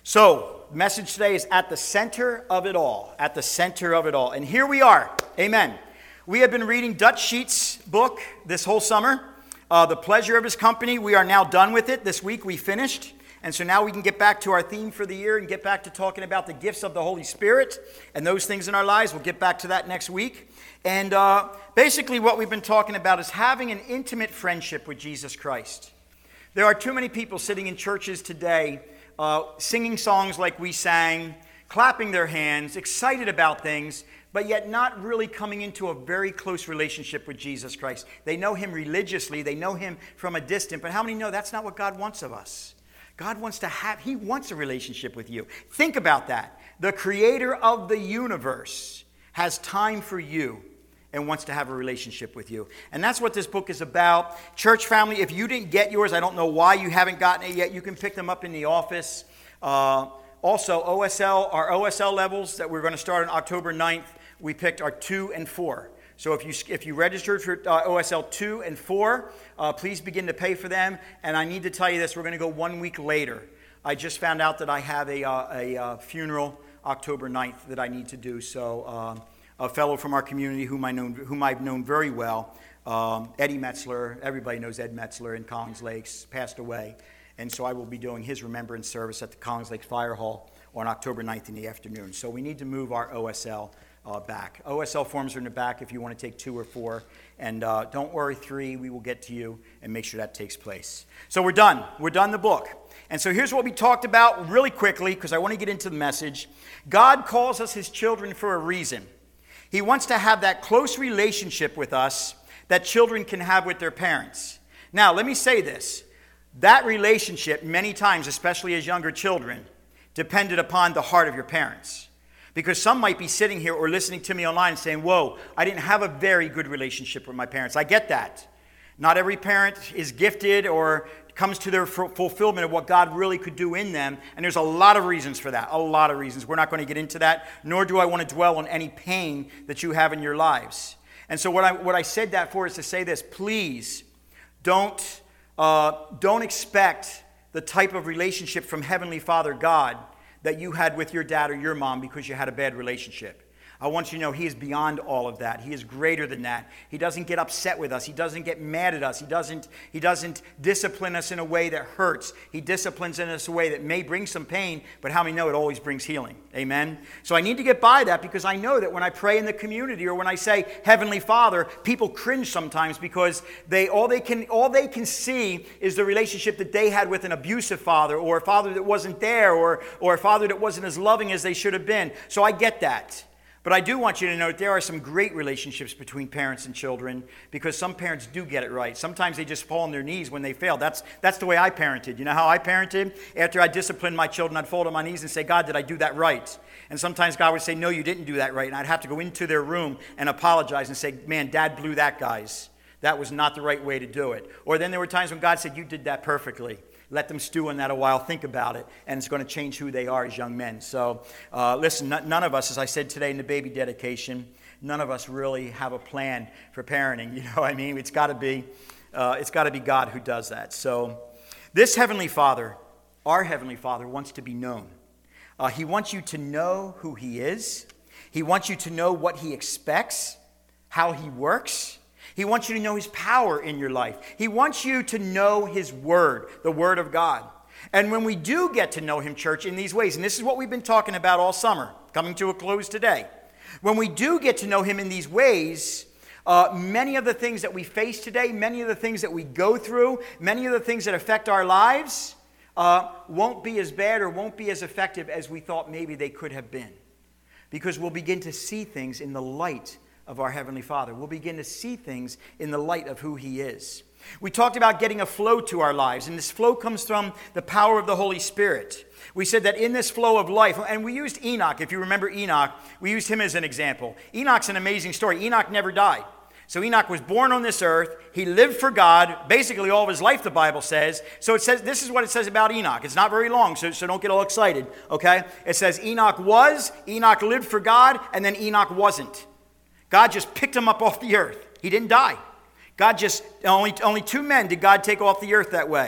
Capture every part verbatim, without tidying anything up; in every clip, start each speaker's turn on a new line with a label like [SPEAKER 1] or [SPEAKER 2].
[SPEAKER 1] So, the message today is at the center of it all. At the center of it all. And here we are. Amen. We have been reading Dutch Sheets' book this whole summer, uh, The Pleasure of His Company. We are now done with it. This week we finished. And so now we can get back to our theme for the year and get back to talking about the gifts of the Holy Spirit and those things in our lives. We'll get back to that next week. And uh, basically what we've been talking about is having an intimate friendship with Jesus Christ. There are too many people sitting in churches today uh, singing songs like we sang, clapping their hands, excited about things, but yet not really coming into a very close relationship with Jesus Christ. They know Him religiously. They know Him from a distance. But how many know that's not what God wants of us? God wants to have, He wants a relationship with you. Think about that. The creator of the universe has time for you and wants to have a relationship with you. And that's what this book is about. Church family, if you didn't get yours, I don't know why you haven't gotten it yet. You can pick them up in the office. Uh, also, O S L, our O S L levels that we're going to start on October ninth, we picked are two and four. So if you if you registered for uh, O S L two and four, uh, please begin to pay for them. And I need to tell you this, we're going to go one week later. I just found out that I have a, uh, a uh, funeral October ninth that I need to do. So uh, a fellow from our community whom, I known, whom I've known very well, um, Eddie Metzler, everybody knows Ed Metzler in Collins Lakes, passed away. And so I will be doing his remembrance service at the Collins Lakes Fire Hall on October ninth in the afternoon. So we need to move our O S L Uh, back. O S L forms are in the back if you want to take two or four. And uh, don't worry, three, we will get to you and make sure that takes place. So we're done. We're done the book. And so here's what we talked about really quickly because I want to get into the message. God calls us His children for a reason. He wants to have that close relationship with us that children can have with their parents. Now, let me say this. That relationship, many times, especially as younger children, depended upon the heart of your parents. Because some might be sitting here or listening to me online and saying, whoa, I didn't have a very good relationship with my parents. I get that. Not every parent is gifted or comes to their fulfillment of what God really could do in them. And there's a lot of reasons for that, a lot of reasons. We're not going to get into that, nor do I want to dwell on any pain that you have in your lives. And so what I, what I said that for is to say this, please don't, uh, don't expect the type of relationship from Heavenly Father God that you had with your dad or your mom because you had a bad relationship. I want you to know He is beyond all of that. He is greater than that. He doesn't get upset with us. He doesn't get mad at us. He doesn't, he doesn't discipline us in a way that hurts. He disciplines us in a way that may bring some pain, but how many know it always brings healing? Amen? So I need to get by that because I know that when I pray in the community or when I say Heavenly Father, people cringe sometimes because they all they can all they can see is the relationship that they had with an abusive father or a father that wasn't there or, or a father that wasn't as loving as they should have been. So I get that. But I do want you to know that there are some great relationships between parents and children because some parents do get it right. Sometimes they just fall on their knees when they fail. That's, that's the way I parented. You know how I parented? After I disciplined my children, I'd fall on my knees and say, God, did I do that right? And sometimes God would say, no, you didn't do that right. And I'd have to go into their room and apologize and say, man, Dad blew that, guys. That was not the right way to do it. Or then there were times when God said, you did that perfectly. Let them stew on that a while, think about it, and it's going to change who they are as young men. So uh, listen, n- none of us, as I said today in the baby dedication, none of us really have a plan for parenting. You know what I mean? It's got to be, uh, it's got to be God who does that. So this Heavenly Father, our Heavenly Father, wants to be known. Uh, he wants you to know who He is. He wants you to know what He expects, how He works. He wants you to know His power in your life. He wants you to know His Word, the Word of God. And when we do get to know Him, church, in these ways, and this is what we've been talking about all summer, coming to a close today. When we do get to know Him in these ways, uh, many of the things that we face today, many of the things that we go through, many of the things that affect our lives uh, won't be as bad or won't be as effective as we thought maybe they could have been. Because we'll begin to see things in the light of our Heavenly Father. We'll begin to see things in the light of who He is. We talked about getting a flow to our lives, and this flow comes from the power of the Holy Spirit. We said that in this flow of life, and we used Enoch. If you remember Enoch, we used him as an example. Enoch's an amazing story. Enoch never died. So Enoch was born on this earth. He lived for God basically all of his life, the Bible says. So it says, this is what it says about Enoch. It's not very long, so, so don't get all excited, okay? It says Enoch was, Enoch lived for God, and then Enoch wasn't. God just picked him up off the earth. He didn't die. God just, only, only two men did God take off the earth that way.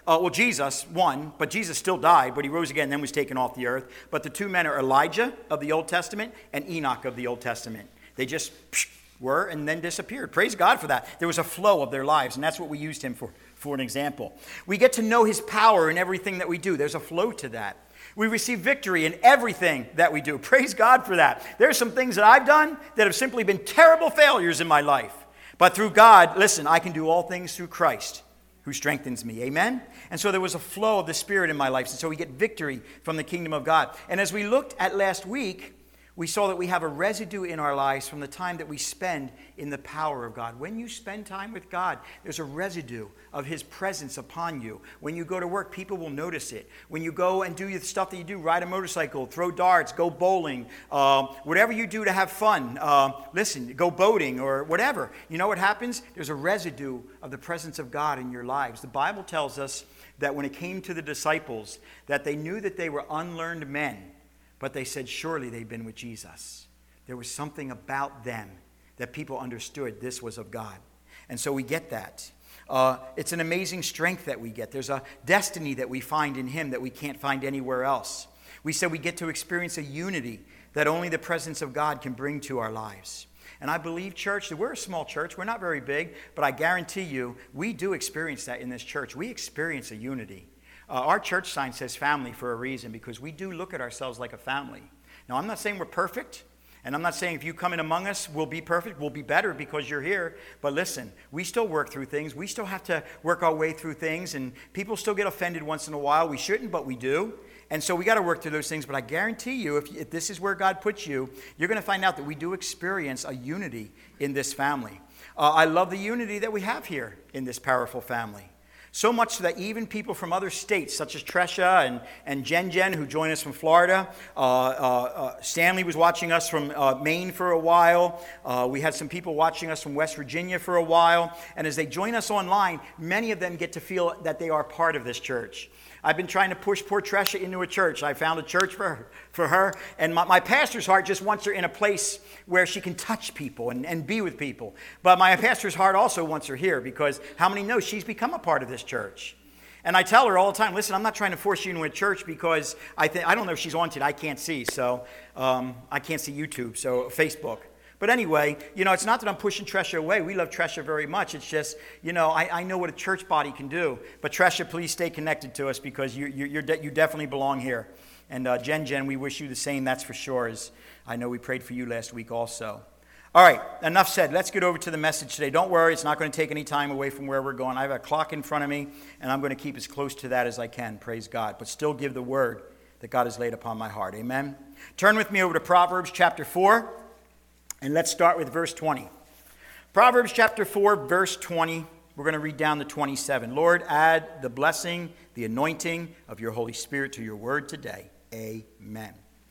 [SPEAKER 1] Uh, well, Jesus won, but Jesus still died, but he rose again and then was taken off the earth. But the two men are Elijah of the Old Testament and Enoch of the Old Testament. They just were and then disappeared. Praise God for that. There was a flow of their lives, and that's what we used him for, for an example. We get to know his power in everything that we do. There's a flow to that. We receive victory in everything that we do. Praise God for that. There's some things that I've done that have simply been terrible failures in my life. But through God, listen, I can do all things through Christ who strengthens me. Amen? And so there was a flow of the Spirit in my life. And so we get victory from the kingdom of God. And as we looked at last week, we saw that we have a residue in our lives from the time that we spend in the power of God. When you spend time with God, there's a residue of his presence upon you. When you go to work, people will notice it. When you go and do the stuff that you do, ride a motorcycle, throw darts, go bowling, uh, whatever you do to have fun, uh, listen, go boating or whatever. You know what happens? There's a residue of the presence of God in your lives. The Bible tells us that when it came to the disciples, that they knew that they were unlearned men. But they said, surely they've been with Jesus. There was something about them that people understood this was of God. And so we get that. Uh, it's an amazing strength that we get. There's a destiny that we find in him that we can't find anywhere else. We said we get to experience a unity that only the presence of God can bring to our lives. And I believe, church, that we're a small church. We're not very big, but I guarantee you, we do experience that in this church. We experience a unity. Uh, our church sign says family for a reason, because we do look at ourselves like a family. Now, I'm not saying we're perfect, and I'm not saying if you come in among us, we'll be perfect. We'll be better because you're here. But listen, we still work through things. We still have to work our way through things, and people still get offended once in a while. We shouldn't, but we do. And so we got to work through those things. But I guarantee you, if, if this is where God puts you, you're going to find out that we do experience a unity in this family. Uh, I love the unity that we have here in this powerful family. So much so that even people from other states, such as Tresha and, and Jen Jen, who join us from Florida. Uh, uh, uh, Stanley was watching us from uh, Maine for a while. Uh, we had some people watching us from West Virginia for a while. And as they join us online, many of them get to feel that they are part of this church. I've been trying to push poor Tresha into a church. I found a church for her, for her. and my, my pastor's heart just wants her in a place where she can touch people and, and be with people. But my pastor's heart also wants her here, because how many know she's become a part of this church? And I tell her all the time, listen, I'm not trying to force you into a church, because I think I don't know if she's on today. I can't see, so um, I can't see YouTube, so Facebook. But anyway, you know, it's not that I'm pushing Tresha away. We love Tresha very much. It's just, you know, I, I know what a church body can do. But Tresha, please stay connected to us, because you, you, you're de- you definitely belong here. And uh, Jen Jen, we wish you the same, that's for sure, as I know we prayed for you last week also. All right, enough said. Let's get over to the message today. Don't worry, it's not going to take any time away from where we're going. I have a clock in front of me, and I'm going to keep as close to that as I can, praise God. But still give the word that God has laid upon my heart, amen? Turn with me over to Proverbs chapter four. And let's start with verse twenty. Proverbs chapter four, verse twenty. We're going to read down to twenty-seven. Lord, add the blessing, the anointing of your Holy Spirit to your word today. Amen.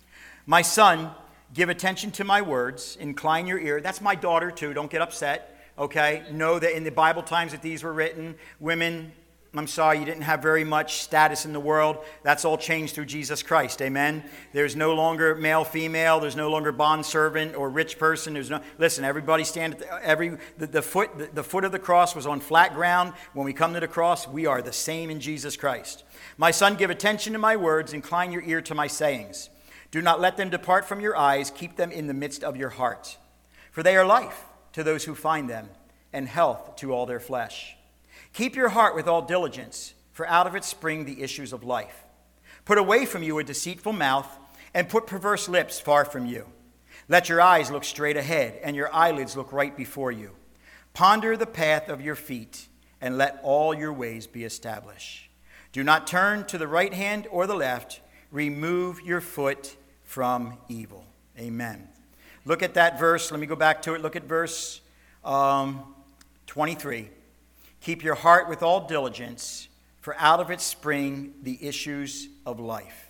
[SPEAKER 1] My son, give attention to my words. Incline your ear. That's my daughter too. Don't get upset. Okay? Know that in the Bible times that these were written, women, I'm sorry, you didn't have very much status in the world. That's all changed through Jesus Christ. Amen. There's no longer male, female. There's no longer bond servant or rich person. There's no. Listen, everybody stand at the, every the, the foot. The, the foot of the cross was on flat ground. When we come to the cross, we are the same in Jesus Christ. My son, give attention to my words. Incline your ear to my sayings. Do not let them depart from your eyes. Keep them in the midst of your heart, for they are life to those who find them, and health to all their flesh. Keep your heart with all diligence, for out of it spring the issues of life. Put away from you a deceitful mouth, and put perverse lips far from you. Let your eyes look straight ahead, and your eyelids look right before you. Ponder the path of your feet, and let all your ways be established. Do not turn to the right hand or the left. Remove your foot from evil. Amen. Look at that verse. Let me go back to it. Look at verse um, twenty-three. Keep your heart with all diligence, for out of it spring the issues of life.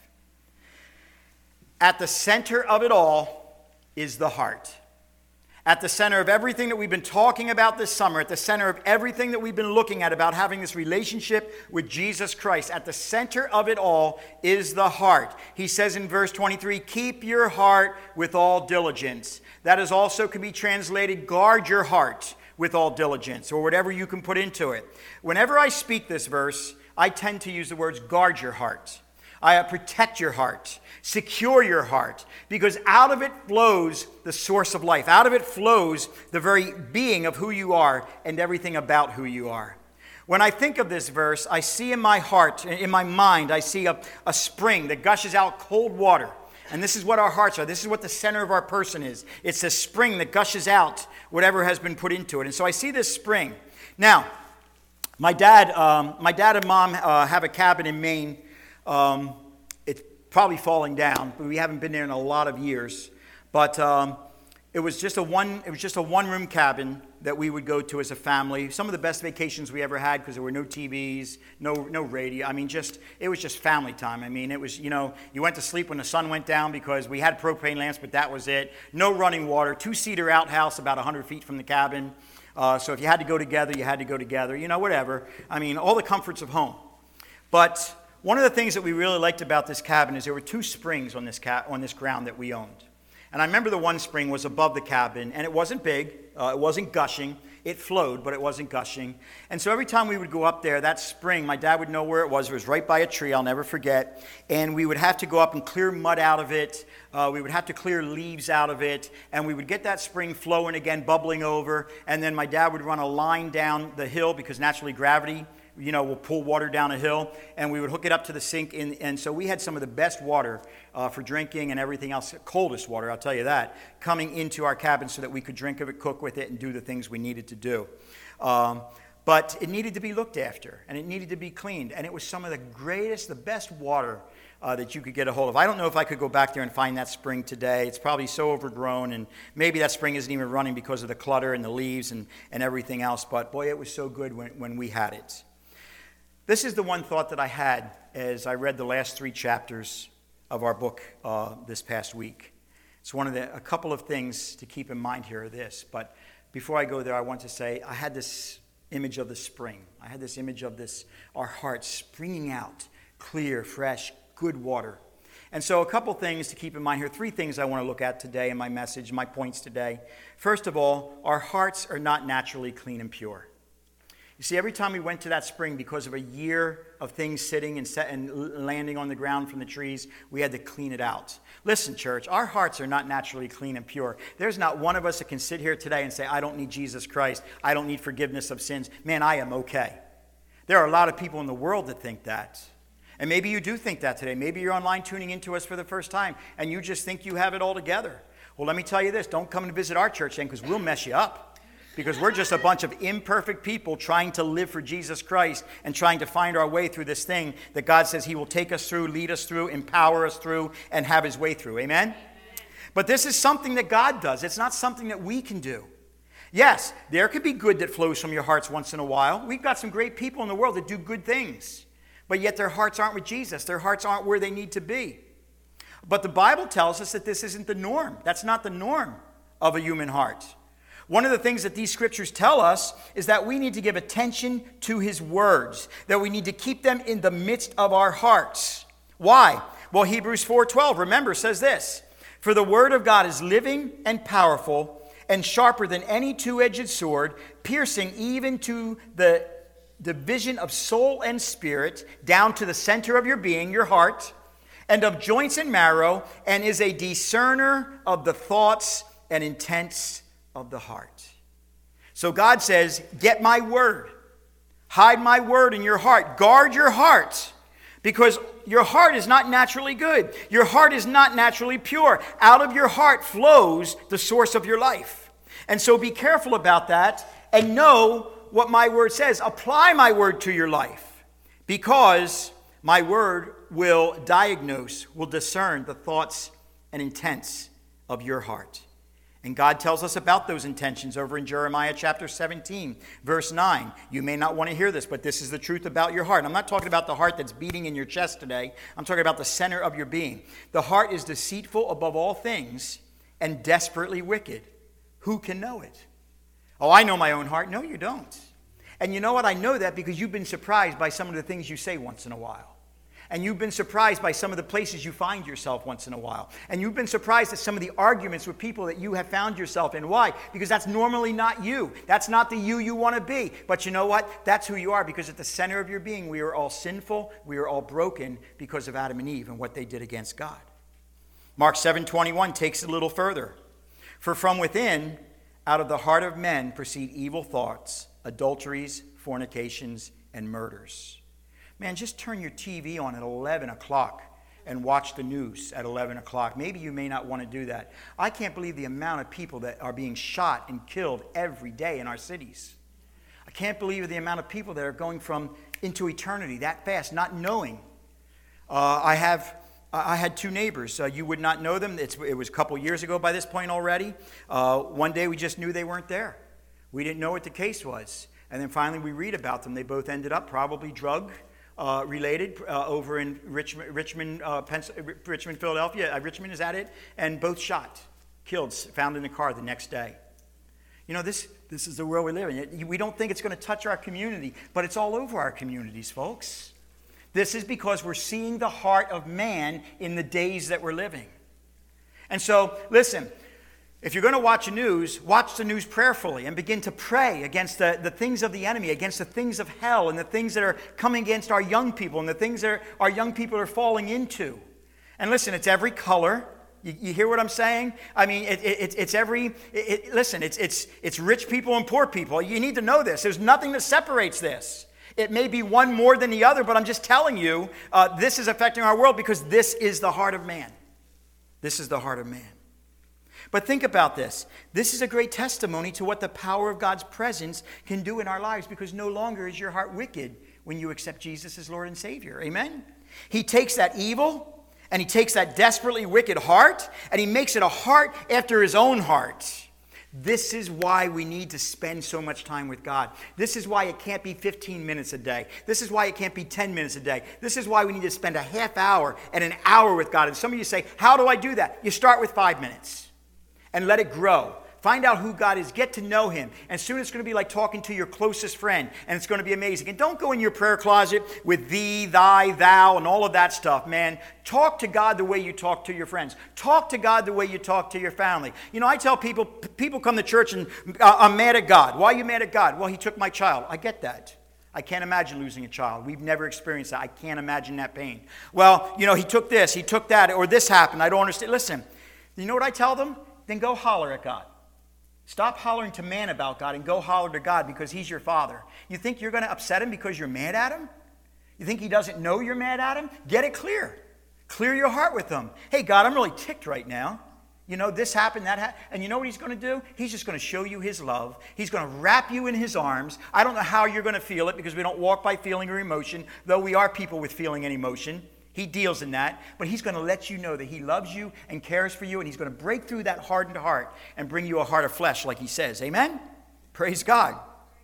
[SPEAKER 1] At the center of it all is the heart. At the center of everything that we've been talking about this summer, at the center of everything that we've been looking at about having this relationship with Jesus Christ, at the center of it all is the heart. He says in verse twenty-three, keep your heart with all diligence. That is also can be translated, guard your heart with all diligence, or whatever you can put into it. Whenever I speak this verse, I tend to use the words guard your heart. I uh, protect your heart, secure your heart, because out of it flows the source of life. Out of it flows the very being of who you are and everything about who you are. When I think of this verse, I see in my heart, in my mind, I see a, a spring that gushes out cold water. And this is what our hearts are. This is what the center of our person is. It's a spring that gushes out whatever has been put into it. And so I see this spring. Now, my dad, um, my dad and mom uh, have a cabin in Maine. Um, it's probably falling down, but we haven't been there in a lot of years. But um, it was just a one. It was just a one-room cabin that we would go to as a family. Some of the best vacations we ever had because there were no T Vs, no no radio. I mean, just it was just family time. I mean, it was you know you went to sleep when the sun went down because we had propane lamps, but that was it. No running water. Two-seater outhouse about one hundred feet from the cabin. Uh, so if you had to go together, you had to go together. You know, whatever. I mean, all the comforts of home. But one of the things that we really liked about this cabin is there were two springs on this ca- on this ground that we owned. And I remember the one spring was above the cabin, and it wasn't big, uh, it wasn't gushing. It flowed, but it wasn't gushing. And so every time we would go up there, that spring, my dad would know where it was. It was right by a tree, I'll never forget. And we would have to go up and clear mud out of it. Uh, we would have to clear leaves out of it. And we would get that spring flowing again, bubbling over. And then my dad would run a line down the hill because naturally gravity you know, we'll pull water down a hill, and we would hook it up to the sink. In, and so we had some of the best water uh, for drinking and everything else, coldest water, I'll tell you that, coming into our cabin so that we could drink of it, cook with it, and do the things we needed to do. Um, but it needed to be looked after, and it needed to be cleaned. And it was some of the greatest, the best water uh, that you could get a hold of. I don't know if I could go back there and find that spring today. It's probably so overgrown, and maybe that spring isn't even running because of the clutter and the leaves and, and everything else. But boy, it was so good when, when we had it. This is the one thought that I had as I read the last three chapters of our book uh, this past week. It's one of the, a couple of things to keep in mind here are this. But before I go there, I want to say I had this image of the spring. I had this image of this, our hearts springing out, clear, fresh, good water. And so a couple things to keep in mind here. Three things I want to look at today in my message, my points today. First of all, our hearts are not naturally clean and pure. You see, every time we went to that spring, because of a year of things sitting and, set and landing on the ground from the trees, we had to clean it out. Listen, church, our hearts are not naturally clean and pure. There's not one of us that can sit here today and say, I don't need Jesus Christ. I don't need forgiveness of sins. Man, I am okay. There are a lot of people in the world that think that. And maybe you do think that today. Maybe you're online tuning into us for the first time, and you just think you have it all together. Well, let me tell you this. Don't come and visit our church then, because we'll mess you up. Because we're just a bunch of imperfect people trying to live for Jesus Christ and trying to find our way through this thing that God says He will take us through, lead us through, empower us through, and have His way through. Amen? Amen. But this is something that God does. It's not something that we can do. Yes, there could be good that flows from your hearts once in a while. We've got some great people in the world that do good things. But yet their hearts aren't with Jesus. Their hearts aren't where they need to be. But the Bible tells us that this isn't the norm. That's not the norm of a human heart. One of the things that these scriptures tell us is that we need to give attention to His words, that we need to keep them in the midst of our hearts. Why? Well, Hebrews four twelve, remember, says this, "For the word of God is living and powerful and sharper than any two-edged sword, piercing even to the division of soul and spirit, down to the center of your being, your heart, and of joints and marrow, and is a discerner of the thoughts and intents of the heart." So God says, get my word. Hide my word in your heart. Guard your heart. Because your heart is not naturally good. Your heart is not naturally pure. Out of your heart flows the source of your life. And so be careful about that and know what my word says. Apply my word to your life. Because my word will diagnose, will discern the thoughts and intents of your heart. And God tells us about those intentions over in Jeremiah chapter seventeen, verse nine. You may not want to hear this, but this is the truth about your heart. I'm not talking about the heart that's beating in your chest today. I'm talking about the center of your being. The heart is deceitful above all things and desperately wicked. Who can know it? Oh, I know my own heart. No, you don't. And you know what? I know that because you've been surprised by some of the things you say once in a while. And you've been surprised by some of the places you find yourself once in a while. And you've been surprised at some of the arguments with people that you have found yourself in. Why? Because that's normally not you. That's not the you you want to be. But you know what? That's who you are, because at the center of your being, we are all sinful. We are all broken because of Adam and Eve and what they did against God. Mark seven twenty-one takes it a little further. For from within, out of the heart of men, proceed evil thoughts, adulteries, fornications, and murders. Man, just turn your T V on at eleven o'clock and watch the news at eleven o'clock. Maybe you may not want to do that. I can't believe the amount of people that are being shot and killed every day in our cities. I can't believe the amount of people that are going from into eternity that fast, not knowing. Uh, I have... I had two neighbors. Uh, you would not know them. It's, it was a couple years ago by this point already. Uh, one day we just knew they weren't there. We didn't know what the case was. And then finally we read about them. They both ended up probably drug uh, related uh, over in Richmond, Richmond, uh, Pens- Richmond, Philadelphia. Uh, Richmond, is that it? And both shot, killed, found in the car the next day. You know, this, this is the world we live in. We don't think it's going to touch our community, but it's all over our communities, folks. This is because we're seeing the heart of man in the days that we're living. And so, listen, if you're going to watch the news, watch the news prayerfully and begin to pray against the, the things of the enemy, against the things of hell, and the things that are coming against our young people, and the things that our young people are falling into. And listen, it's every color. You, you hear what I'm saying? I mean, it, it, it's every, it, it, listen, it's, it's, it's rich people and poor people. You need to know this. There's nothing that separates this. It may be one more than the other, but I'm just telling you, uh, this is affecting our world because this is the heart of man. This is the heart of man. But think about this. This is a great testimony to what the power of God's presence can do in our lives, because no longer is your heart wicked when you accept Jesus as Lord and Savior. Amen? He takes that evil and he takes that desperately wicked heart and he makes it a heart after his own heart. This is why we need to spend so much time with God. This is why it can't be fifteen minutes a day. This is why it can't be ten minutes a day. This is why we need to spend a half hour and an hour with God. And some of you say, how do I do that? You start with five minutes and let it grow. Find out who God is. Get to know him. And soon it's going to be like talking to your closest friend. And it's going to be amazing. And don't go in your prayer closet with thee, thy, thou, and all of that stuff, man. Talk to God the way you talk to your friends. Talk to God the way you talk to your family. You know, I tell people, people come to church and uh, I'm mad at God. Why are you mad at God? Well, he took my child. I get that. I can't imagine losing a child. We've never experienced that. I can't imagine that pain. Well, you know, he took this, he took that, or this happened. I don't understand. Listen, you know what I tell them? Then go holler at God. Stop hollering to man about God and go holler to God, because he's your father. You think you're going to upset him because you're mad at him? You think he doesn't know you're mad at him? Get it clear. Clear your heart with him. Hey, God, I'm really ticked right now. You know, this happened, that happened. And you know what he's going to do? He's just going to show you his love. He's going to wrap you in his arms. I don't know how you're going to feel it, because we don't walk by feeling or emotion, though we are people with feeling and emotion. He deals in that, but he's going to let you know that he loves you and cares for you, and he's going to break through that hardened heart and bring you a heart of flesh, like he says. Amen? Praise God.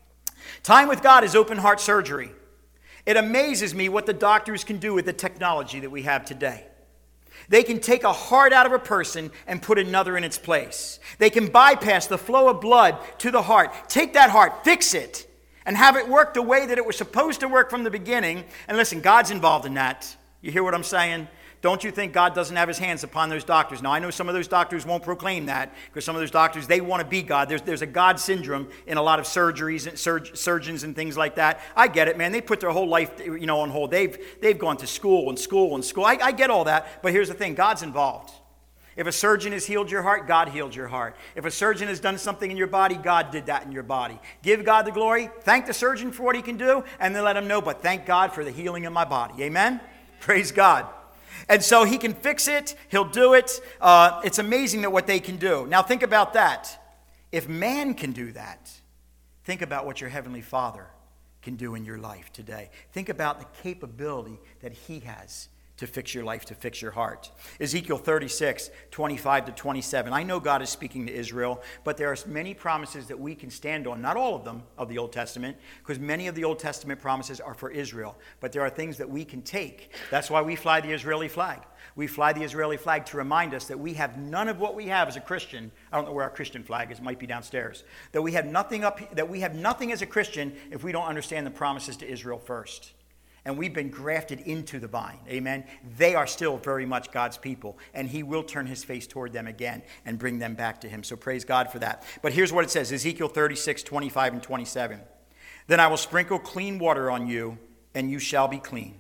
[SPEAKER 1] Time with God is open heart surgery. It amazes me what the doctors can do with the technology that we have today. They can take a heart out of a person and put another in its place. They can bypass the flow of blood to the heart. Take that heart, fix it, and have it work the way that it was supposed to work from the beginning. And listen, God's involved in that. You hear what I'm saying? Don't you think God doesn't have his hands upon those doctors? Now, I know some of those doctors won't proclaim that, because some of those doctors, they want to be God. There's, there's a God syndrome in a lot of surgeries and surg, surgeons and things like that. I get it, man. They put their whole life, you know, on hold. They've, they've gone to school and school and school. I, I get all that, but here's the thing. God's involved. If a surgeon has healed your heart, God healed your heart. If a surgeon has done something in your body, God did that in your body. Give God the glory. Thank the surgeon for what he can do, and then let him know, but thank God for the healing in my body. Amen? Praise God. And so he can fix it. He'll do it. Uh, it's amazing that what they can do. Now think about that. If man can do that, think about what your Heavenly Father can do in your life today. Think about the capability that he has to fix your life, to fix your heart. Ezekiel thirty-six, twenty-five to twenty-seven. I know God is speaking to Israel, but there are many promises that we can stand on. Not all of them of the Old Testament, because many of the Old Testament promises are for Israel. But there are things that we can take. That's why we fly the Israeli flag. We fly the Israeli flag to remind us that we have none of what we have as a Christian. I don't know where our Christian flag is. It might be downstairs. That we have nothing up. That we have nothing as a Christian if we don't understand the promises to Israel first. And we've been grafted into the vine. Amen. They are still very much God's people. And he will turn his face toward them again and bring them back to him. So praise God for that. But here's what it says. Ezekiel thirty-six, twenty-five and twenty-seven. Then I will sprinkle clean water on you, and you shall be clean.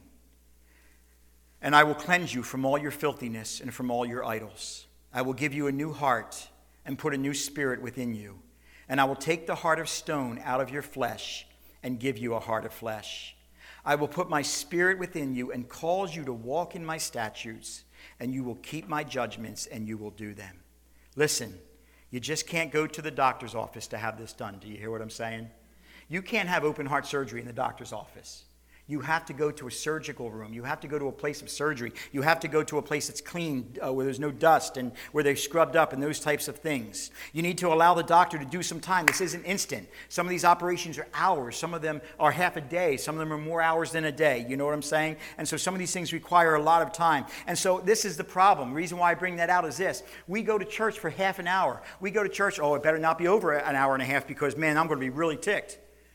[SPEAKER 1] And I will cleanse you from all your filthiness and from all your idols. I will give you a new heart and put a new spirit within you. And I will take the heart of stone out of your flesh and give you a heart of flesh. I will put my spirit within you and cause you to walk in my statutes, and you will keep my judgments, and you will do them. Listen, you just can't go to the doctor's office to have this done. Do you hear what I'm saying? You can't have open heart surgery in the doctor's office. You have to go to a surgical room. You have to go to a place of surgery. You have to go to a place that's clean, uh, where there's no dust and where they're scrubbed up and those types of things. You need to allow the doctor to do some time. This isn't instant. Some of these operations are hours. Some of them are half a day. Some of them are more hours than a day. You know what I'm saying? And so some of these things require a lot of time. And so this is the problem. The reason why I bring that out is this. We go to church for half an hour. We go to church, oh, it better not be over an hour and a half because, man, I'm going to be really ticked.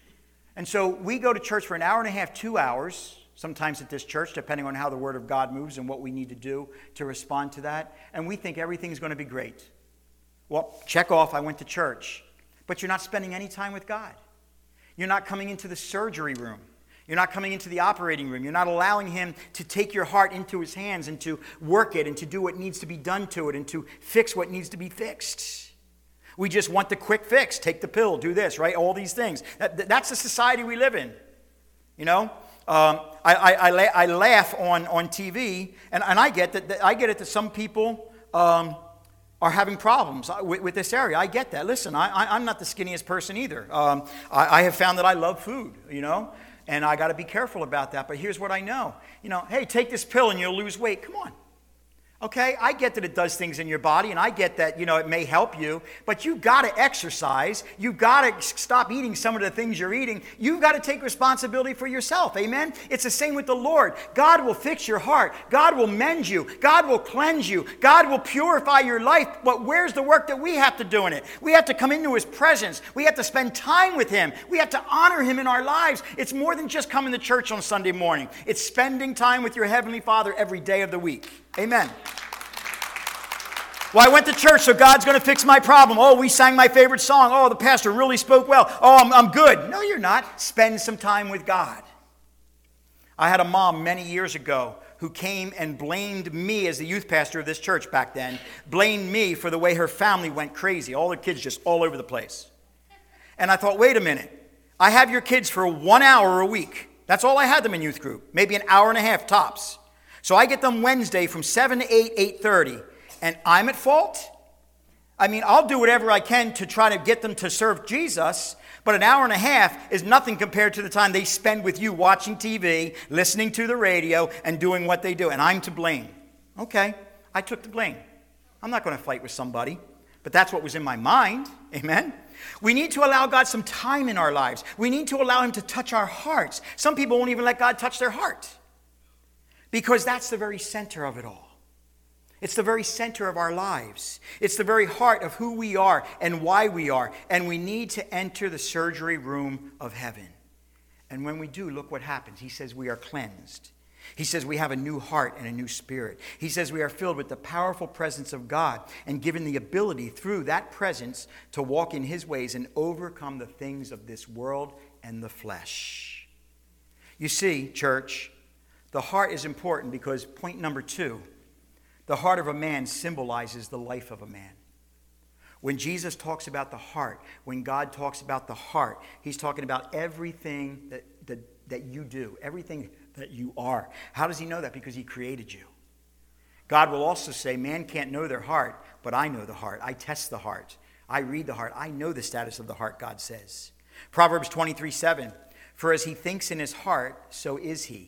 [SPEAKER 1] And so we go to church for an hour and a half, two hours, sometimes at this church, depending on how the Word of God moves and what we need to do to respond to that. And we think everything's going to be great. Well, check off, I went to church. But you're not spending any time with God. You're not coming into the surgery room. You're not coming into the operating room. You're not allowing him to take your heart into his hands and to work it and to do what needs to be done to it and to fix what needs to be fixed. We just want the quick fix. Take the pill, do this, right? All these things. That, that's the society we live in. You know? Um, I, I, I, la- I laugh on, on T V, and, and I get that, that I get it that some people um, are having problems with, with this area. I get that. Listen, I, I, I'm not the skinniest person either. Um, I, I have found that I love food, you know? And I got to be careful about that. But here's what I know. You know, hey, take this pill and you'll lose weight. Come on. Okay, I get that it does things in your body, and I get that, you know, it may help you, but you've got to exercise. You've got to stop eating some of the things you're eating. You've got to take responsibility for yourself, amen? It's the same with the Lord. God will fix your heart. God will mend you. God will cleanse you. God will purify your life, but where's the work that we have to do in it? We have to come into his presence. We have to spend time with him. We have to honor him in our lives. It's more than just coming to church on Sunday morning. It's spending time with your Heavenly Father every day of the week. Amen. Well, I went to church, so God's going to fix my problem. Oh, we sang my favorite song. Oh, the pastor really spoke well. Oh, I'm, I'm good. No, you're not. Spend some time with God. I had a mom many years ago who came and blamed me as the youth pastor of this church back then, blamed me for the way her family went crazy. All the kids just all over the place. And I thought, wait a minute. I have your kids for one hour a week. That's all I had them in youth group. Maybe an hour and a half tops. So I get them Wednesday from seven to eight, eight thirty. And I'm at fault? I mean, I'll do whatever I can to try to get them to serve Jesus, but an hour and a half is nothing compared to the time they spend with you watching T V, listening to the radio, and doing what they do. And I'm to blame. Okay, I took the blame. I'm not going to fight with somebody, but that's what was in my mind. Amen? We need to allow God some time in our lives. We need to allow him to touch our hearts. Some people won't even let God touch their heart because that's the very center of it all. It's the very center of our lives. It's the very heart of who we are and why we are. And we need to enter the surgery room of heaven. And when we do, look what happens. He says we are cleansed. He says we have a new heart and a new spirit. He says we are filled with the powerful presence of God and given the ability through that presence to walk in his ways and overcome the things of this world and the flesh. You see, church, the heart is important because point number two, the heart of a man symbolizes the life of a man. When Jesus talks about the heart, when God talks about the heart, he's talking about everything that, that, that you do, everything that you are. How does he know that? Because he created you. God will also say, man can't know their heart, but I know the heart. I test the heart. I read the heart. I know the status of the heart, God says. Proverbs twenty-three seven, for as he thinks in his heart, so is he.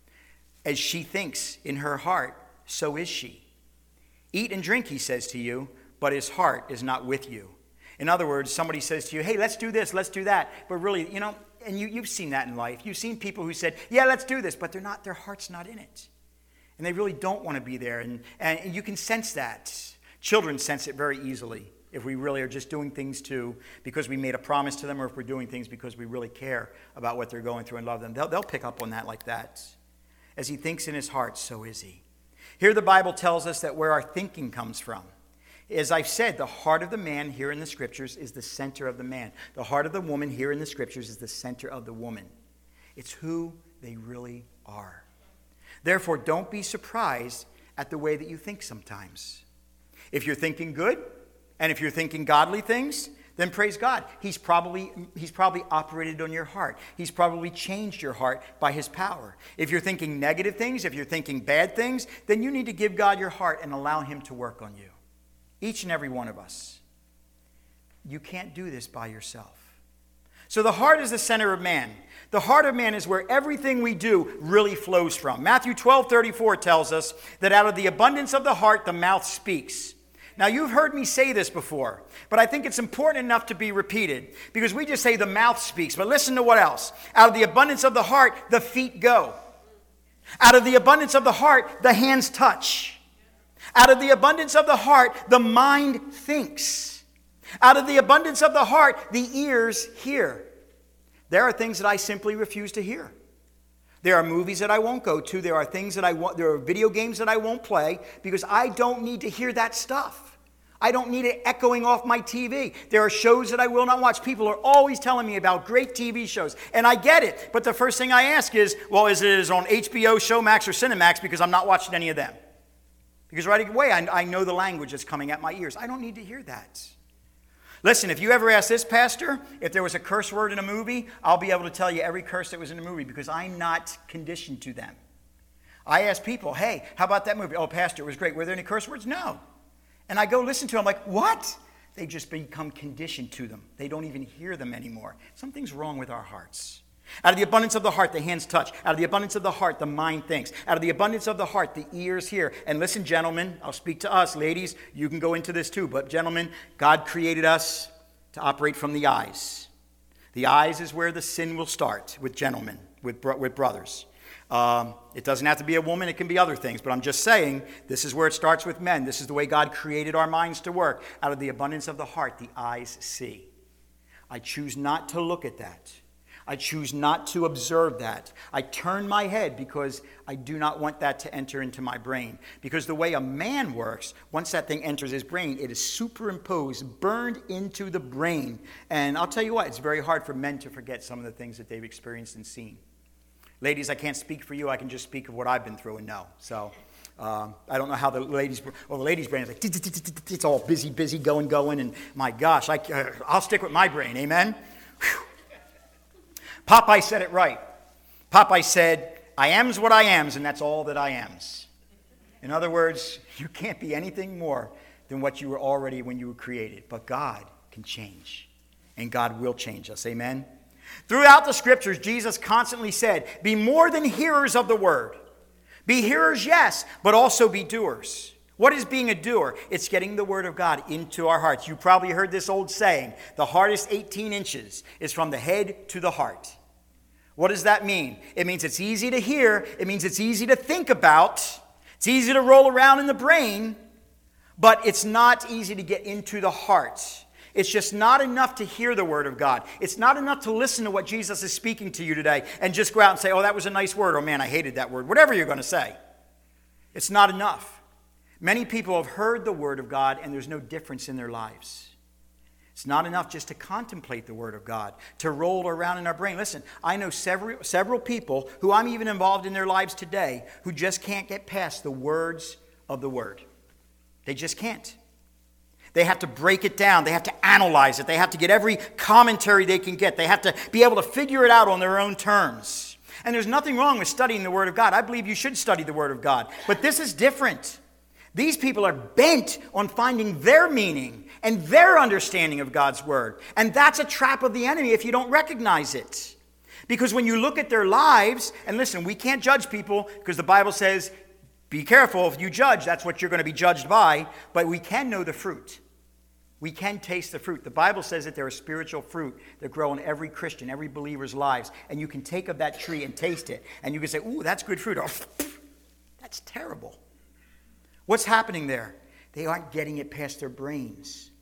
[SPEAKER 1] As she thinks in her heart, so is she. Eat and drink, he says to you, but his heart is not with you. In other words, somebody says to you, hey, let's do this, let's do that. But really, you know, and you, you've seen that in life. You've seen people who said, yeah, let's do this, but they're not, their heart's not in it. And they really don't want to be there. And, and you can sense that. Children sense it very easily. if we really are just doing things to because we made a promise to them, or if we're doing things because we really care about what they're going through and love them. They'll, they'll pick up on that like that. As he thinks in his heart, so is he. Here the Bible tells us that where our thinking comes from. As I've said, the heart of the man here in the scriptures is the center of the man. The heart of the woman here in the scriptures is the center of the woman. It's who they really are. Therefore, don't be surprised at the way that you think sometimes. If you're thinking good, and if you're thinking godly things, then praise God. He's probably, he's probably operated on your heart. He's probably changed your heart by his power. If you're thinking negative things, if you're thinking bad things, then you need to give God your heart and allow him to work on you. Each and every one of us. You can't do this by yourself. So the heart is the center of man. The heart of man is where everything we do really flows from. Matthew twelve thirty-four tells us that out of the abundance of the heart, the mouth speaks. Now, you've heard me say this before, but I think it's important enough to be repeated because we just say the mouth speaks. But listen to what else. Out of the abundance of the heart, the feet go. Out of the abundance of the heart, the hands touch. Out of the abundance of the heart, the mind thinks. Out of the abundance of the heart, the ears hear. There are things that I simply refuse to hear. There are movies that I won't go to. There are things that I want, there are video games that I won't play because I don't need to hear that stuff. I don't need it echoing off my T V. There are shows that I will not watch. People are always telling me about great T V shows, and I get it. But the first thing I ask is, well, is it on H B O, Showmax, or Cinemax? Because I'm not watching any of them. Because right away, I, I know the language that's coming at my ears. I don't need to hear that. Listen, if you ever ask this pastor if there was a curse word in a movie, I'll be able to tell you every curse that was in the movie because I'm not conditioned to them. I ask people, hey, how about that movie? Oh, pastor, it was great. Were there any curse words? No. And I go listen to them. I'm like, what? They just become conditioned to them. They don't even hear them anymore. Something's wrong with our hearts. Out of the abundance of the heart, the hands touch. Out of the abundance of the heart, the mind thinks. Out of the abundance of the heart, the ears hear. And listen, gentlemen, I'll speak to us. Ladies, you can go into this too. But gentlemen, God created us to operate from the eyes. The eyes is where the sin will start with gentlemen, with, bro- with brothers. Um, it doesn't have to be a woman. It can be other things. But I'm just saying, this is where it starts with men. This is the way God created our minds to work. Out of the abundance of the heart, the eyes see. I choose not to look at that. I choose not to observe that. I turn my head because I do not want that to enter into my brain. Because the way a man works, once that thing enters his brain, it is superimposed, burned into the brain. And I'll tell you what, it's very hard for men to forget some of the things that they've experienced and seen. Ladies, I can't speak for you. I can just speak of what I've been through and know. So um, I don't know how the ladies, well, the ladies' brain is like, it's all busy, busy, going, going. And my gosh, I, I'll stick with my brain. Amen? Whew. Popeye said it right. Popeye said, I am's what I am's, and that's all that I am's. In other words, you can't be anything more than what you were already when you were created. But God can change, and God will change us. Amen? Throughout the scriptures, Jesus constantly said, be more than hearers of the word. Be hearers, yes, but also be doers. What is being a doer? It's getting the word of God into our hearts. You probably heard this old saying, the hardest eighteen inches is from the head to the heart. What does that mean? It means it's easy to hear. It means it's easy to think about. It's easy to roll around in the brain, but it's not easy to get into the heart. It's just not enough to hear the word of God. It's not enough to listen to what Jesus is speaking to you today and just go out and say, oh, that was a nice word. Oh, man, I hated that word. Whatever you're going to say. It's not enough. Many people have heard the word of God, and there's no difference in their lives. It's not enough just to contemplate the word of God, to roll around in our brain. Listen, I know several, several people who I'm even involved in their lives today who just can't get past the words of the word. They just can't. They have to break it down. They have to analyze it. They have to get every commentary they can get. They have to be able to figure it out on their own terms. And there's nothing wrong with studying the word of God. I believe you should study the word of God. But this is different. These people are bent on finding their meaning and their understanding of God's word. And that's a trap of the enemy if you don't recognize it. Because when you look at their lives, and listen, we can't judge people because the Bible says, be careful, if you judge, that's what you're going to be judged by. But we can know the fruit. We can taste the fruit. The Bible says that there are spiritual fruit that grow in every Christian, every believer's lives. And you can take of that tree and taste it. And you can say, ooh, that's good fruit. Oh, that's terrible. What's happening there? They aren't getting it past their brains.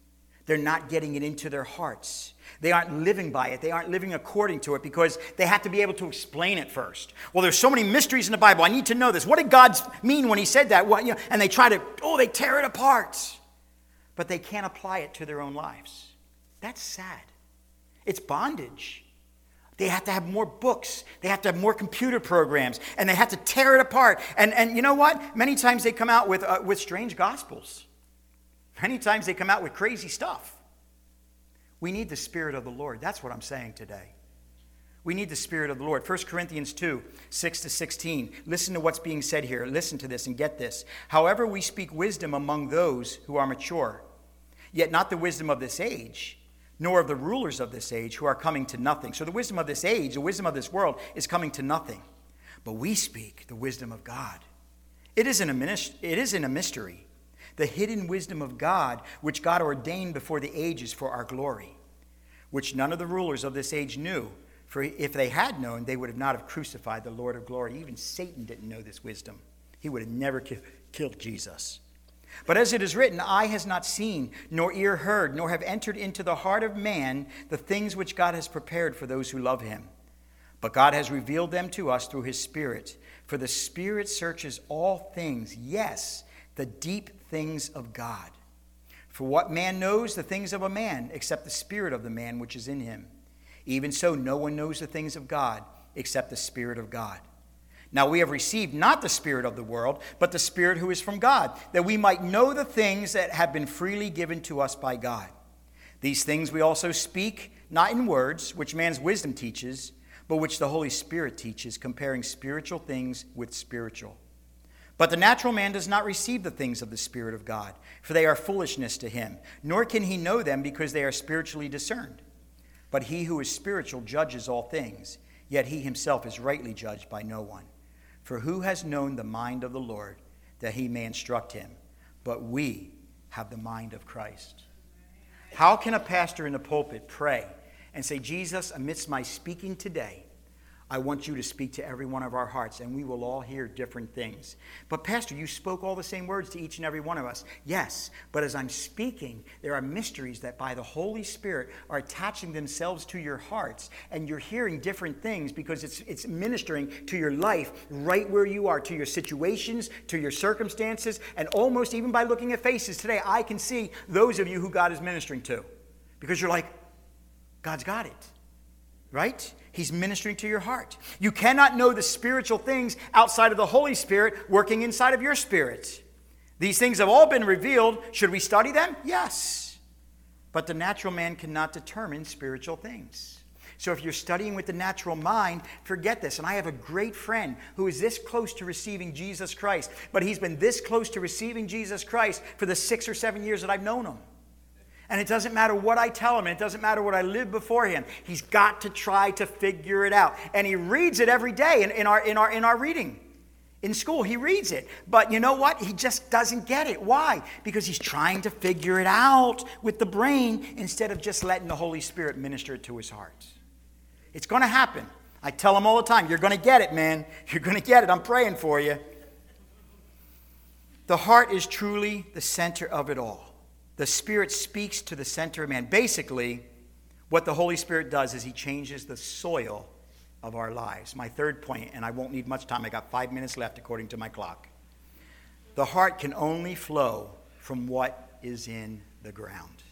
[SPEAKER 1] they're not getting it into their hearts. They aren't living by it. They aren't living according to it because they have to be able to explain it first. Well, there's so many mysteries in the Bible. I need to know this. What did God mean when he said that? Well, you know, and they try to, oh, they tear it apart. But they can't apply it to their own lives. That's sad. It's bondage. They have to have more books. They have to have more computer programs. And they have to tear it apart. And, and you know what? Many times they come out with, uh, with strange gospels. Many times they come out with crazy stuff. We need the Spirit of the Lord. That's what I'm saying today. We need the Spirit of the Lord. First Corinthians two, six to sixteen. Listen to what's being said here. Listen to this and get this. However, we speak wisdom among those who are mature, yet not the wisdom of this age, nor of the rulers of this age who are coming to nothing. So the wisdom of this age, the wisdom of this world is coming to nothing. But we speak the wisdom of God. It isn't a, minis- it isn't a mystery. The hidden wisdom of God, which God ordained before the ages for our glory, which none of the rulers of this age knew. For if they had known, they would have not have crucified the Lord of glory. Even Satan didn't know this wisdom. He would have never ki- killed Jesus. But as it is written, eye has not seen, nor ear heard, nor have entered into the heart of man the things which God has prepared for those who love him. But God has revealed them to us through his Spirit. For the Spirit searches all things, yes, the deep things of God. For what man knows the things of a man, except the spirit of the man which is in him? Even so, no one knows the things of God, except the Spirit of God. Now we have received not the spirit of the world, but the Spirit who is from God, that we might know the things that have been freely given to us by God. These things we also speak, not in words, which man's wisdom teaches, but which the Holy Spirit teaches, comparing spiritual things with spiritual. But the natural man does not receive the things of the Spirit of God, for they are foolishness to him, nor can he know them because they are spiritually discerned. But he who is spiritual judges all things, yet he himself is rightly judged by no one. For who has known the mind of the Lord, that he may instruct him? But we have the mind of Christ. How can a pastor in the pulpit pray and say, Jesus, amidst my speaking today, I want you to speak to every one of our hearts, and we will all hear different things. But Pastor, you spoke all the same words to each and every one of us. Yes, but as I'm speaking, there are mysteries that by the Holy Spirit are attaching themselves to your hearts, and you're hearing different things because it's, it's ministering to your life right where you are, to your situations, to your circumstances, and almost even by looking at faces today, I can see those of you who God is ministering to. Because you're like, God's got it, right? He's ministering to your heart. You cannot know the spiritual things outside of the Holy Spirit working inside of your spirit. These things have all been revealed. Should we study them? Yes. But the natural man cannot determine spiritual things. So if you're studying with the natural mind, forget this. And I have a great friend who is this close to receiving Jesus Christ. But he's been this close to receiving Jesus Christ for the six or seven years that I've known him. And it doesn't matter what I tell him. And it doesn't matter what I live before him. He's got to try to figure it out. And he reads it every day in, in, our, in, our, in our reading. In school, he reads it. But you know what? He just doesn't get it. Why? Because he's trying to figure it out with the brain instead of just letting the Holy Spirit minister it to his heart. It's going to happen. I tell him all the time, you're going to get it, man. You're going to get it. I'm praying for you. The heart is truly the center of it all. The Spirit speaks to the center of man. Basically, what the Holy Spirit does is he changes the soil of our lives. My third point, and I won't need much time. I got five minutes left according to my clock. The heart can only flow from what is in the ground.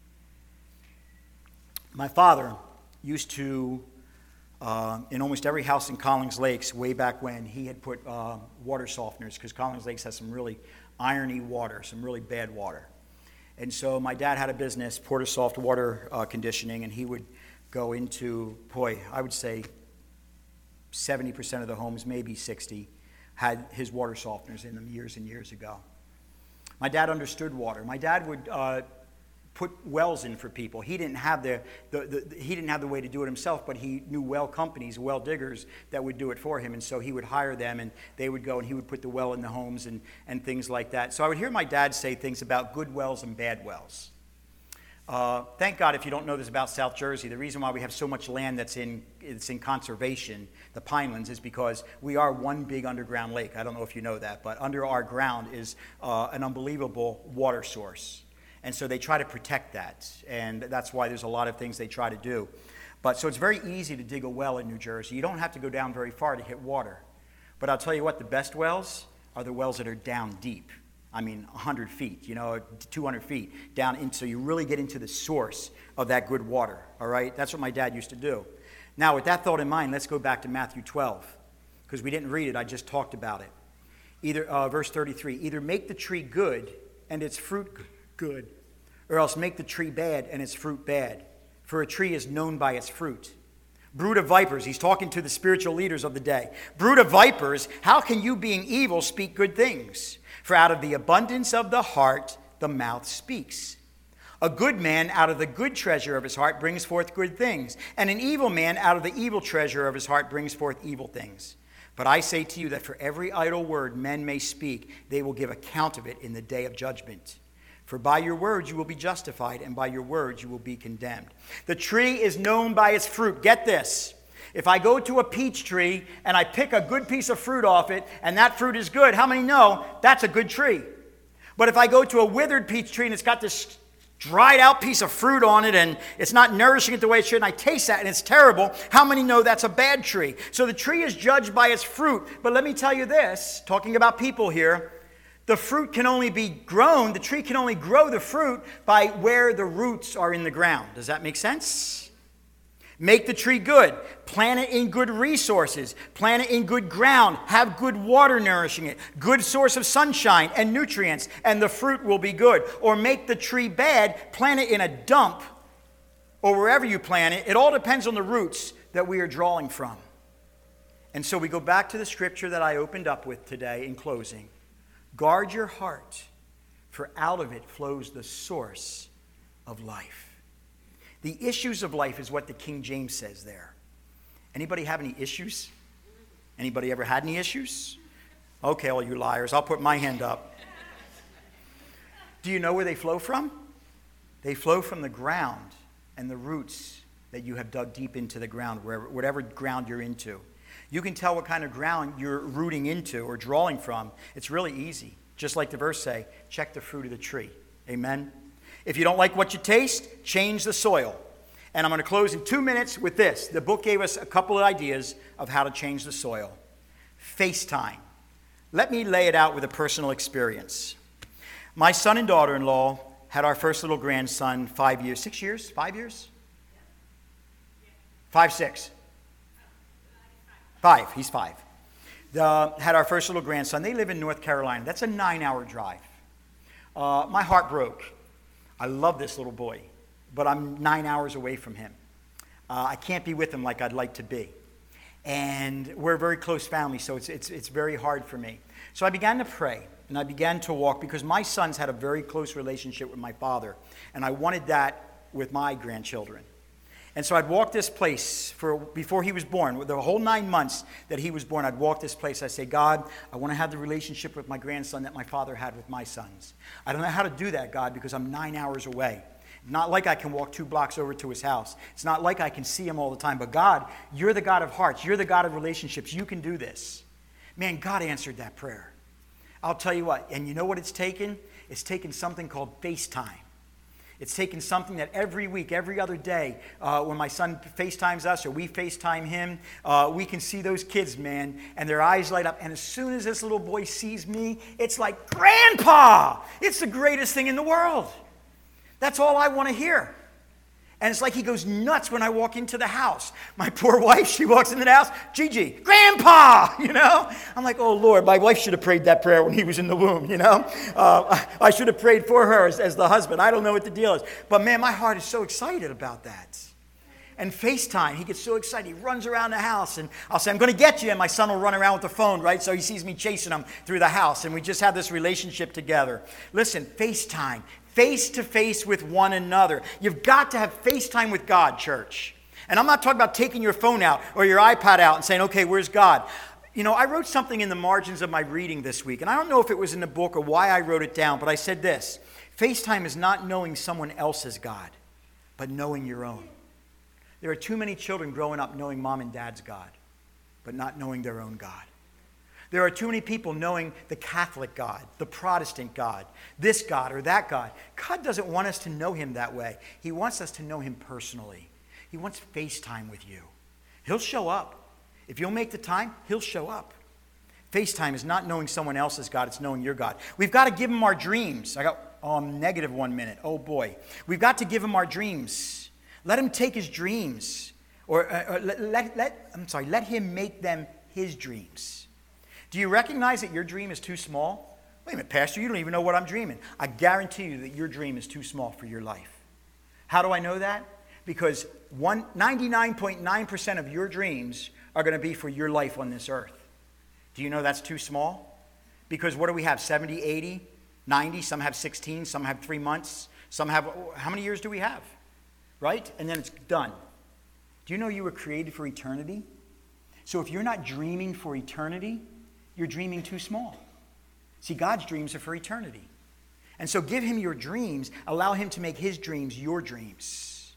[SPEAKER 1] My father used to, uh, in almost every house in Collins Lakes, way back when, he had put uh, water softeners because Collins Lakes has some really irony water, some really bad water. And so my dad had a business, Portasoft water uh, conditioning, and he would go into, boy, I would say seventy percent of the homes, maybe sixty, had his water softeners in them years and years ago. My dad understood water. My dad would uh, put wells in for people. He didn't have the, the, the he didn't have the way to do it himself, but he knew well companies, well diggers that would do it for him. And so he would hire them, and they would go and he would put the well in the homes and, and things like that. So I would hear my dad say things about good wells and bad wells. Uh, thank God if you don't know this about South Jersey, the reason why we have so much land that's in it's in conservation, the Pinelands, is because we are one big underground lake. I don't know if you know that, but under our ground is uh, an unbelievable water source. And so they try to protect that. And that's why there's a lot of things they try to do. But so it's very easy to dig a well in New Jersey. You don't have to go down very far to hit water. But I'll tell you what, the best wells are the wells that are down deep. I mean, one hundred feet, you know, two hundred feet down in, so you really get into the source of that good water, all right? That's what my dad used to do. Now, with that thought in mind, let's go back to Matthew twelve, because we didn't read it, I just talked about it. Either uh, verse thirty-three, either make the tree good and its fruit good, or else make the tree bad and its fruit bad. For a tree is known by its fruit. Brood of vipers, he's talking to the spiritual leaders of the day. Brood of vipers, how can you, being evil, speak good things? For out of the abundance of the heart, the mouth speaks. A good man out of the good treasure of his heart brings forth good things, and an evil man out of the evil treasure of his heart brings forth evil things. But I say to you that for every idle word men may speak, they will give account of it in the day of judgment. For by your words you will be justified, and by your words you will be condemned. The tree is known by its fruit. Get this. If I go to a peach tree and I pick a good piece of fruit off it, and that fruit is good, how many know that's a good tree? But if I go to a withered peach tree and it's got this dried out piece of fruit on it and it's not nourishing it the way it should, and I taste that and it's terrible, how many know that's a bad tree? So the tree is judged by its fruit. But let me tell you this, talking about people here, the fruit can only be grown, the tree can only grow the fruit by where the roots are in the ground. Does that make sense? Make the tree good. Plant it in good resources. Plant it in good ground. Have good water nourishing it. Good source of sunshine and nutrients, and the fruit will be good. Or make the tree bad. Plant it in a dump or wherever you plant it. It all depends on the roots that we are drawing from. And so we go back to the scripture that I opened up with today in closing. Guard your heart, for out of it flows the source of life. The issues of life is what the King James says there. Anybody have any issues? Anybody ever had any issues? Okay, all you liars, I'll put my hand up. Do you know where they flow from? They flow from the ground and the roots that you have dug deep into the ground, wherever, whatever ground you're into. You can tell what kind of ground you're rooting into or drawing from. It's really easy. Just like the verse say, check the fruit of the tree. Amen? If you don't like what you taste, change the soil. And I'm going to close in two minutes with this. The book gave us a couple of ideas of how to change the soil. FaceTime. Let me lay it out with a personal experience. My son and daughter-in-law had our first little grandson five years, six years, five years? Five, six. Five, he's five. The, had our first little grandson. They live in North Carolina. That's a nine-hour drive. Uh, my heart broke. I love this little boy, but I'm nine hours away from him. Uh, I can't be with him like I'd like to be. And we're a very close family, so it's, it's, it's very hard for me. So I began to pray, and I began to walk, because my sons had a very close relationship with my father, and I wanted that with my grandchildren. And so I'd walk this place for before he was born. The whole nine months that he was born, I'd walk this place. I'd say, God, I want to have the relationship with my grandson that my father had with my sons. I don't know how to do that, God, because I'm nine hours away. Not like I can walk two blocks over to his house. It's not like I can see him all the time. But God, you're the God of hearts. You're the God of relationships. You can do this. Man, God answered that prayer. I'll tell you what, and you know what it's taken? It's taken something called FaceTime. It's taken something that every week, every other day, uh, when my son FaceTimes us or we FaceTime him, uh, we can see those kids, man, and their eyes light up. And as soon as this little boy sees me, it's like, Grandpa! It's the greatest thing in the world. That's all I want to hear. And it's like he goes nuts when I walk into the house. My poor wife, she walks into the house, Gigi, Grandpa, you know? I'm like, oh, Lord, my wife should have prayed that prayer when he was in the womb, you know? Uh, I should have prayed for her as, as the husband. I don't know what the deal is. But, man, my heart is so excited about that. And FaceTime, he gets so excited. He runs around the house, and I'll say, I'm going to get you. And my son will run around with the phone, right? So he sees me chasing him through the house, and we just have this relationship together. Listen, FaceTime. Face-to-face with one another. You've got to have FaceTime with God, church. And I'm not talking about taking your phone out or your iPad out and saying, okay, where's God? You know, I wrote something in the margins of my reading this week, and I don't know if it was in the book or why I wrote it down, but I said this: FaceTime is not knowing someone else's God, but knowing your own. There are too many children growing up knowing mom and dad's God, but not knowing their own God. There are too many people knowing the Catholic God, the Protestant God, this God or that God. God doesn't want us to know him that way. He wants us to know him personally. He wants FaceTime with you. He'll show up. If you'll make the time, he'll show up. FaceTime is not knowing someone else's God, it's knowing your God. We've got to give him our dreams. I got, oh, I'm negative one minute. Oh, boy. We've got to give him our dreams. Let him take his dreams. Or, uh, or let, let, let, I'm sorry, let him make them his dreams. Do you recognize that your dream is too small? Wait a minute, Pastor, you don't even know what I'm dreaming. I guarantee you that your dream is too small for your life. How do I know that? Because ninety-nine point nine percent of your dreams are going to be for your life on this earth. Do you know that's too small? Because what do we have, seventy, eighty, ninety? Some have sixteen, some have three months. Some have, how many years do we have? Right? And then it's done. Do you know you were created for eternity? So if you're not dreaming for eternity, you're dreaming too small. See, God's dreams are for eternity. And so give him your dreams. Allow him to make his dreams your dreams.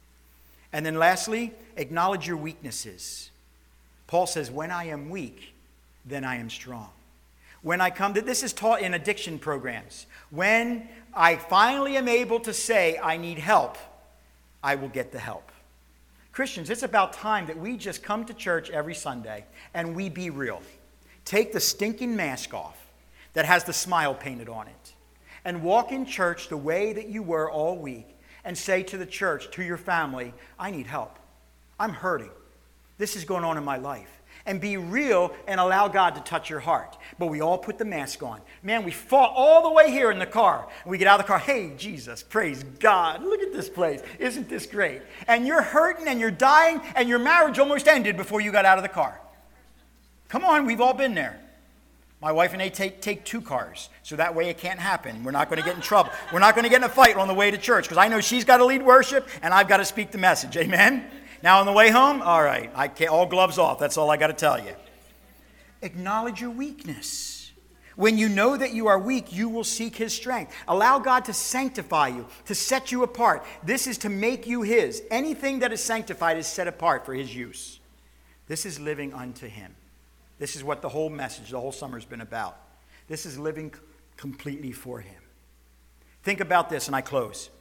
[SPEAKER 1] And then lastly, acknowledge your weaknesses. Paul says, when I am weak, then I am strong. When I come to, this is taught in addiction programs. When I finally am able to say I need help, I will get the help. Christians, it's about time that we just come to church every Sunday and we be real. Take the stinking mask off that has the smile painted on it and walk in church the way that you were all week and say to the church, to your family, I need help. I'm hurting. This is going on in my life. And be real and allow God to touch your heart. But we all put the mask on. Man, we fought all the way here in the car. And we get out of the car. Hey, Jesus, praise God. Look at this place. Isn't this great? And you're hurting and you're dying and your marriage almost ended before you got out of the car. Come on, we've all been there. My wife and I take, take two cars, so that way it can't happen. We're not going to get in trouble. We're not going to get in a fight on the way to church, because I know she's got to lead worship, and I've got to speak the message. Amen? Now on the way home, all right, I can't, all gloves off. That's all I got to tell you. Acknowledge your weakness. When you know that you are weak, you will seek his strength. Allow God to sanctify you, to set you apart. This is to make you his. Anything that is sanctified is set apart for his use. This is living unto him. This is what the whole message, the whole summer has been about. This is living completely for him. Think about this, and I close.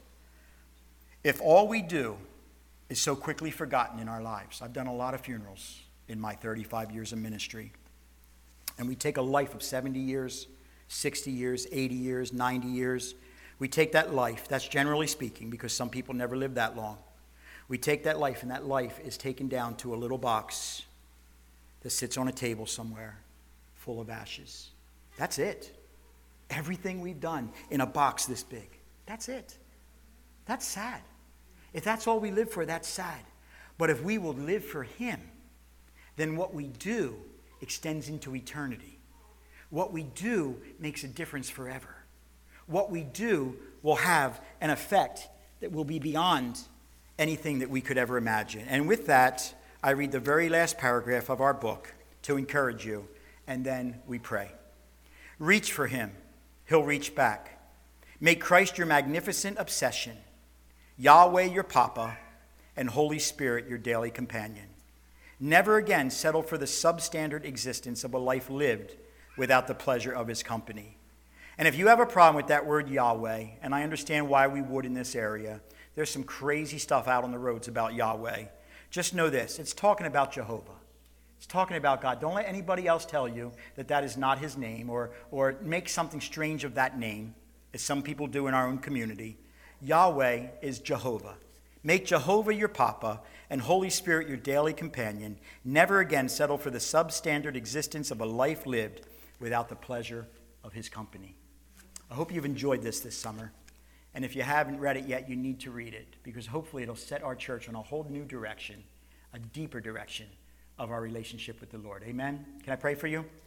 [SPEAKER 1] If all we do is so quickly forgotten in our lives. I've done a lot of funerals in my thirty-five years of ministry. And we take a life of seventy years, sixty years, eighty years, ninety years. We take that life, that's generally speaking, because some people never live that long. We take that life, and that life is taken down to a little box that sits on a table somewhere full of ashes. That's it. Everything we've done in a box this big. That's it. That's sad. If that's all we live for, that's sad. But if we will live for him, then what we do extends into eternity. What we do makes a difference forever. What we do will have an effect that will be beyond anything that we could ever imagine. And with that, I read the very last paragraph of our book to encourage you, and then we pray. Reach for him. He'll reach back. Make Christ your magnificent obsession, Yahweh your Papa, and Holy Spirit your daily companion. Never again settle for the substandard existence of a life lived without the pleasure of his company. And if you have a problem with that word Yahweh, and I understand why we would in this area, there's some crazy stuff out on the roads about Yahweh. Just know this, it's talking about Jehovah. It's talking about God. Don't let anybody else tell you that that is not his name, or, or make something strange of that name, as some people do in our own community. Yahweh is Jehovah. Make Jehovah your Papa and Holy Spirit your daily companion. Never again settle for the substandard existence of a life lived without the pleasure of his company. I hope you've enjoyed this this summer. And if you haven't read it yet, you need to read it, because hopefully it'll set our church on a whole new direction, a deeper direction of our relationship with the Lord. Amen? Can I pray for you?